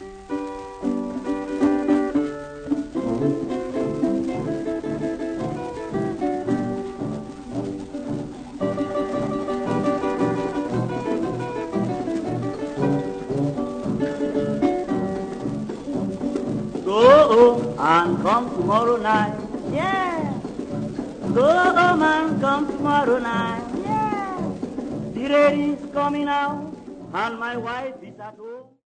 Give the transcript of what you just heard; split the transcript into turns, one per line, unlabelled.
Go and come tomorrow night, yeah. Go and come tomorrow night, yeah. The rain is coming out and my wife is at home.